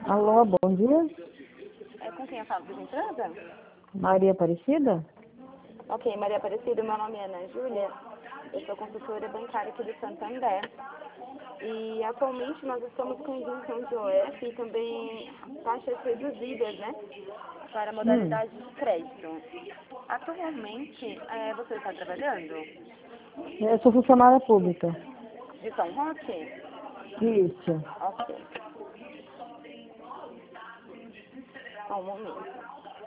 Alô, bom dia. É com quem eu falo? Desentrada? Maria Aparecida? Ok, Maria Aparecida, meu nome é Ana Júlia. Eu sou consultora bancária aqui do Santander. E atualmente nós estamos com isenção de OF e também taxas reduzidas, né? Para modalidade de crédito. Atualmente, você está trabalhando? Eu sou funcionária pública. De São Roque? Isso. Ok. Só um momento.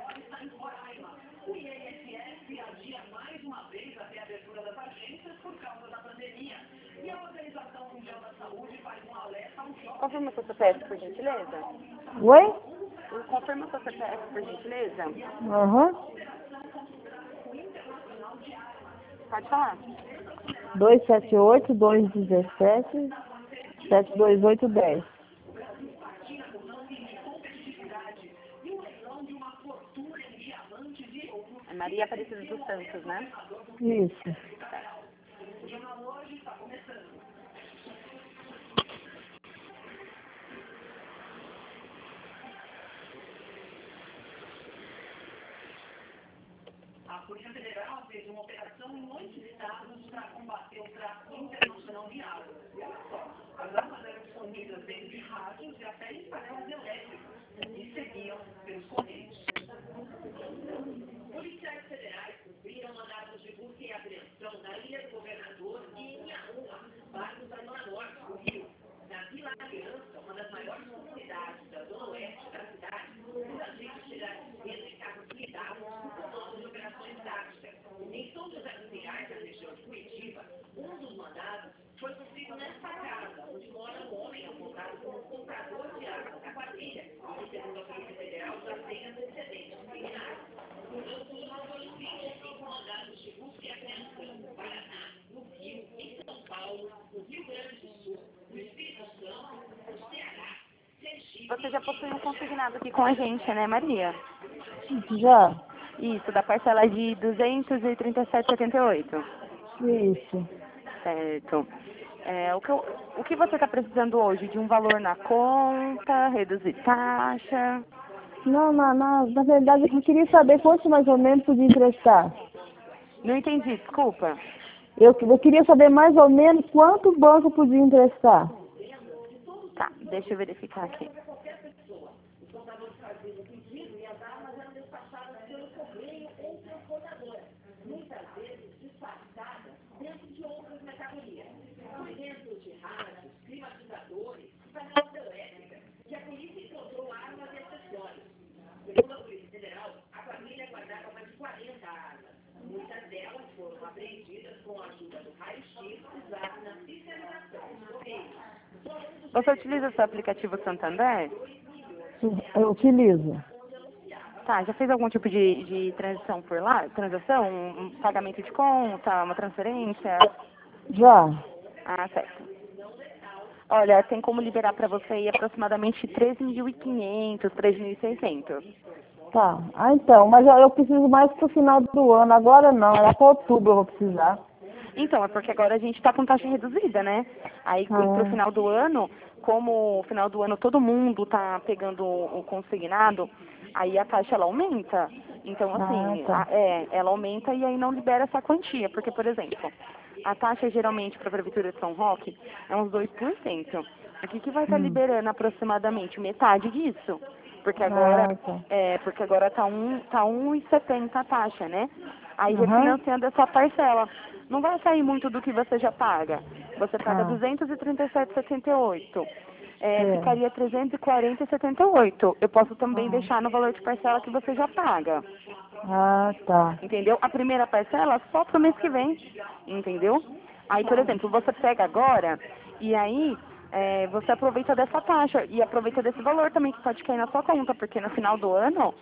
Confirma seu CPF, por gentileza? Oi? Confirma seu CPF, por gentileza? Aham. Pode falar. 278-217-72810. É Maria Aparecida dos Santos, né? Isso. A Polícia Federal fez uma operação em 8 estados para combater o tráfico internacional de armas. E olha só, as armas eram disponíveis dentro de rádios e até em panelas elétricas e seguiam pelos correios. Policiais federais cumpriram mandados de busca e apreensão na Ilha do Governador e em Inhaúma, bairros da Zona Norte do Rio. Na Vila Aliança, uma das maiores comunidades da Zona Oeste da cidade, os agentes tiraram cedo em carros blindados no comando de operações táticas. Em São José dos Pinhais, na região de Curitiba, um dos mandados foi cumprido nesta casa, onde mora um homem apontado como comprador de armas da quadrilha, e que, segundo a Polícia Federal, já tem antecedentes criminais. Foram 25 mandados de busca e apreensão no Paraná, no Rio, em São Paulo, no Rio Grande do Sul, no Espírito Santo, no Ceará, Sergipe... Você já possui um consignado aqui com a gente, né, Maria? Já? Isso, da parcela de 237,78. Isso. Certo. O que você está precisando hoje? De um valor na conta, reduzir taxa? Não, na verdade, eu queria saber quanto mais ou menos podia emprestar. Não entendi, desculpa. Eu queria saber mais ou menos quanto o banco podia emprestar. Tá, deixa eu verificar aqui. Segundo a Polícia Federal, a quadrilha guardava mais de 40 armas. Muitas delas foram apreendidas com a ajuda do raio-x usado na fiscalização dos correios. Você utiliza o seu aplicativo Santander? Eu utilizo. Tá, já fez algum tipo de transação por lá? Transação? Um pagamento de conta? Uma transferência? Já? Ah, certo. Olha, tem como liberar para você aí aproximadamente 13.500, 13.600. Tá. Ah, então, mas eu preciso mais pro final do ano. Agora não, era para outubro eu vou precisar. Então, é porque agora a gente está com taxa reduzida, né? Aí pro final do ano, como o final do ano todo mundo tá pegando o consignado, aí a taxa ela aumenta. Então, assim, Tá. ela aumenta e aí não libera essa quantia. Porque, por exemplo, a taxa geralmente para a Prefeitura de São Roque é uns 2%. O que vai estar liberando aproximadamente metade disso? Porque agora, Tá. porque agora tá 1,70 a taxa, né? Aí Aham. refinanciando essa parcela. Não vai sair muito do que você já paga. Você paga Ah. 237,78. É. Ficaria 340,78. Eu posso também deixar no valor de parcela que você já paga. Ah, tá. Entendeu? A primeira parcela só pro mês que vem. Entendeu? Aí, por exemplo, você pega agora e aí você aproveita dessa taxa e aproveita desse valor também que pode cair na sua conta, porque no final do ano,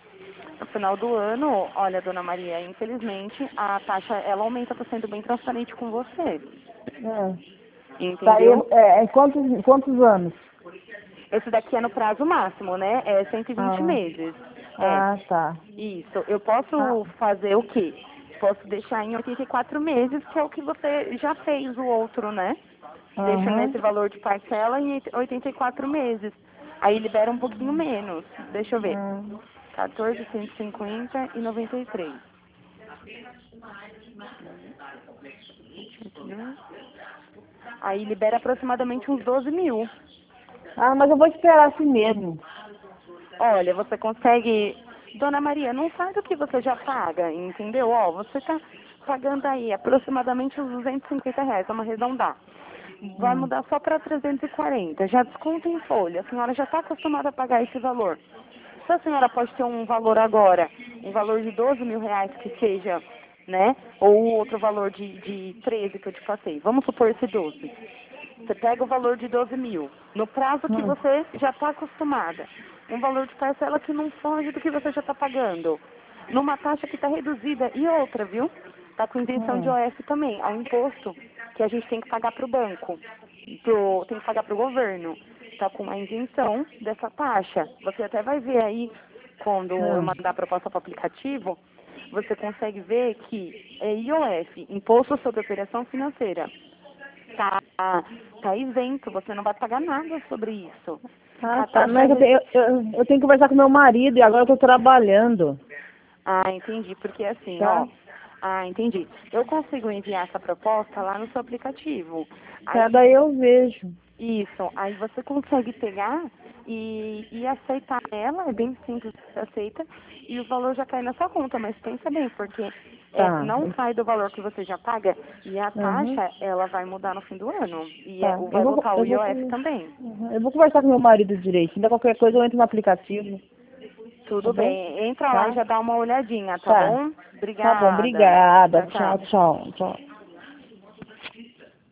olha, dona Maria, infelizmente a taxa ela aumenta, tá sendo bem transparente com você. Tá aí, Entendeu? quantos anos? Esse daqui é no prazo máximo, né? É 120 meses. Tá. Isso. Eu posso fazer o quê? Posso deixar em 84 meses, que é o que você já fez o outro, né? Deixa nesse valor de parcela em 84 meses. Aí libera um pouquinho menos. Deixa eu ver. Ah, 14.150,93. Aí libera aproximadamente uns 12 mil. Ah, mas eu vou esperar assim mesmo. Olha, você consegue... Dona Maria, não sai do que você já paga, entendeu? Ó, você tá pagando aí aproximadamente uns R$ 250, vamos arredondar. Vai mudar só para 340, já desconta em folha. A senhora já está acostumada a pagar esse valor. Se a senhora pode ter um valor agora, um valor de 12 mil reais que seja, né? Ou outro valor de 13 que eu te passei. Vamos supor esse 12. Você pega o valor de 12 mil, no prazo que você já está acostumada. Um valor de parcela que não foge do que você já está pagando. Numa taxa que está reduzida. E outra, viu? Está com isenção de OF também. Ao imposto que a gente tem que pagar para o banco. Tem que pagar para o governo. Está com a isenção dessa taxa. Você até vai ver aí, quando eu mandar a proposta para o aplicativo, você consegue ver que é IOF, Imposto sobre Operação Financeira. Tá isento, você não vai pagar nada sobre isso. Ah, tá. Mas eu tenho que conversar com meu marido e agora eu tô trabalhando. Ah, entendi, porque assim, Tá. ó. Ah, entendi. Eu consigo enviar essa proposta lá no seu aplicativo. Tá, Aí, daí eu vejo. isso, aí você consegue pegar e aceitar ela, é bem simples, você aceita, e o valor já cai na sua conta, mas pensa bem, porque Tá. não sai do valor que você já paga, e a Uhum. taxa, ela vai mudar no fim do ano, e Tá. vai voltar o IOF também. Eu vou conversar com meu marido direito. Se der qualquer coisa, eu entro no aplicativo. Tudo Tá bom? bem, entra lá Tá. e já dá uma olhadinha, tá Tá. bom? Tá bom, Obrigada. obrigada. Tchau, tchau. Tchau, tchau, tchau.